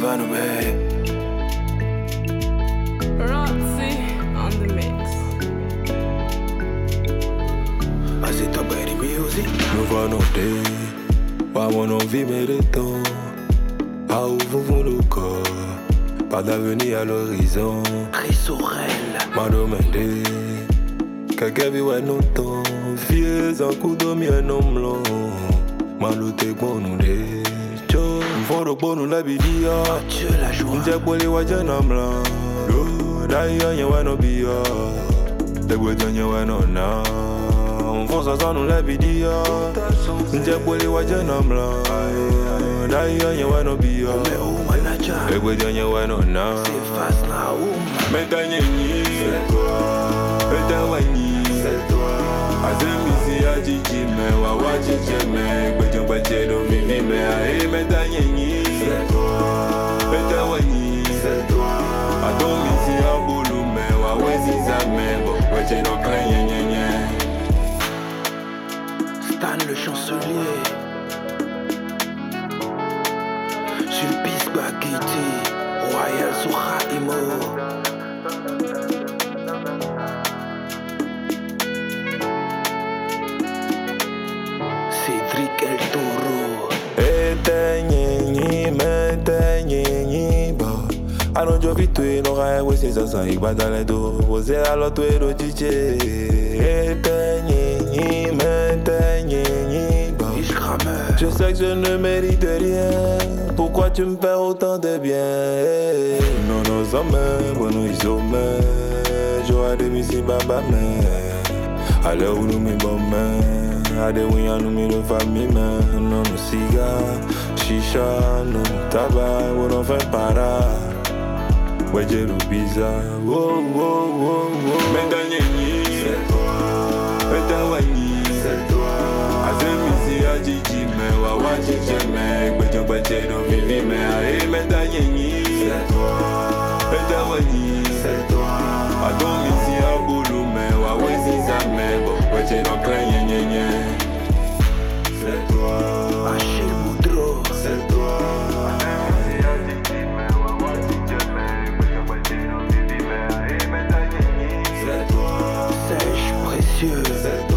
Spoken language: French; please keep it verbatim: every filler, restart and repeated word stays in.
Wannabe. Roxy on the mix. As it up by the music. Nous va noter. Pas mon envie mais le temps. À où vous vous le corps. Pas d'avenir à l'horizon. Rissorel. M'a demandé. Quelqu'un vit ouais non temps. Vieux en coup de mien non blanc. M'a looté bon nous les. Mforo bonu la bidia Dieu la joie Nje kweli wajana mla Dai yanye wano biya Degwe janye wano na Mfonsa zanu la bidia Nje kweli wajana mla Dai yanye wano biya Degwe janye wano na Meta nyenyi Meta wanyi Azemisi ya jijime Wawa jijime Gbejon gbeje do mimi me Ae meta nyenyi Meta wanyi Adomisi ya bulume Wawe zizame Bo gbeje do klen nyenyenye Stan le chancelier Sulpice Bagiti Royal Soukha Imo Cédric El Toro. Ete nyenyi, mete nyenyi ba. Ano jo vitwe no ga we sin sa ibadale do. Oze alo to ero chiche. Ete nyenyi, mete nyenyi ba. Je sais que je ne mérite rien. Pourquoi tu me fais autant de bien? Non nos hommes, bon nous isomé. Jo ade mi si baba me. Ale ou nous mi bon me. Ade winya nou mi nou fami men. Non nou siga, shisha, non tabac. Ou non fin para Weje nou bizarre. Oh, oh, oh, oh. Meta nyenyi c'est toi. Meta wanyi c'est toi. Azemisi ya jijime Wawa jijime Gbejon gbeje do vivi me Ae meta nyenyi c'est toi. Meta wanyi c'est toi. Adomisi ya bulume Wawe zizame Bo gbeje do klen nyenyenye. C'est toi, Achille Boudreau, c'est toi. C'est toi, Sèche précieux, c'est toi.